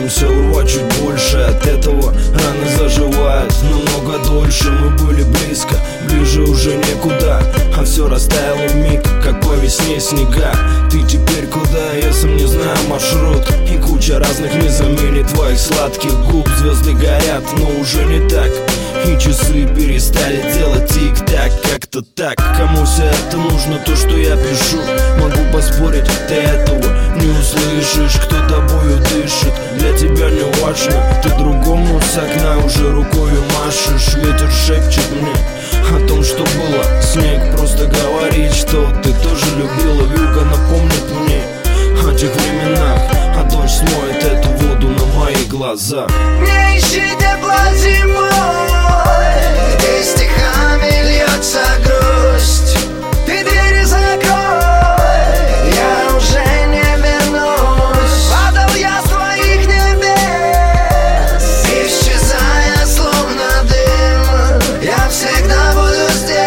Стараемся урвать чуть больше, от этого раны заживают намного дольше. Мы были близко, ближе уже некуда, а все растаяло вмиг, как по весне снега. Ты теперь куда, я сам не знаю маршрут, и куча разных не заменит твоих сладких губ. Звезды горят, но уже не так, и часы перестали делать тик-так. Как-то так, кому все это нужно, то, что я пишу? Могу поспорить, ты этого не услышишь. Кто тобою дышит, для тебя не важно. Ты другому с окна уже рукою машешь. Ветер шепчет мне о том, что было. Снег просто говорит, что ты тоже любила. Вьюга напомнит мне о тех временах, а дождь смоет эту воду на мои глаза. Не ищи тепла зимой, где стихами льется грусть. Ты двери закрой, я уже не вернусь. Падал я с твоих небес, исчезая словно дым. Я всегда буду здесь,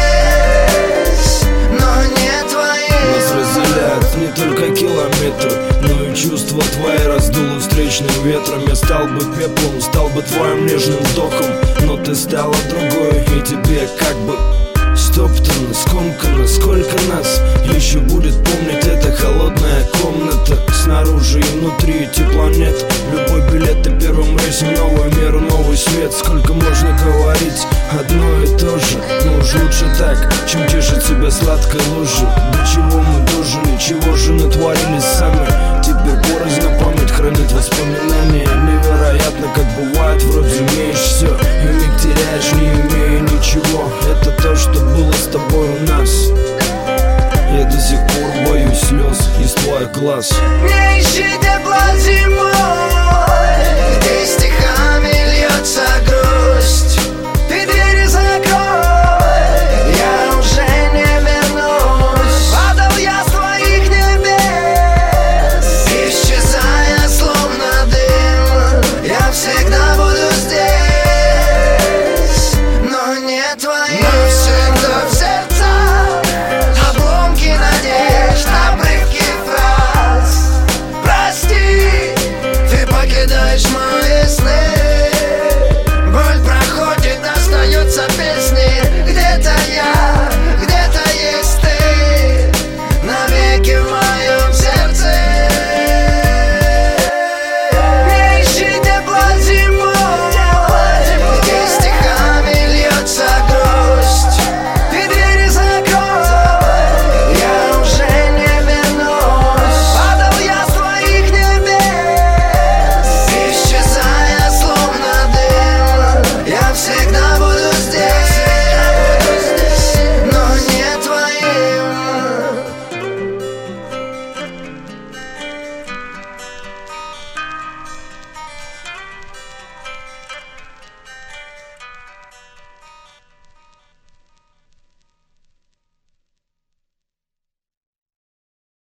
но не твоим. Нас разделяют не только километры, но и чувства твои раздуло встречным ветром. Я стал бы пеплом, стал бы твоим нежным вдохом, но ты стала другой, и тебе как бы стоптано, скомкано. Сколько нас еще будет помнить эта холодная комната? Снаружи и внутри тепла нет. Любой билет и первым рейсом новый мир, новый свет. Сколько можно говорить одно и то же, но уж лучше так, чем тешить себя сладкой ложью. До чего мы дожили, чего же натворили сами? Теперь порознь, память хранит воспоминания.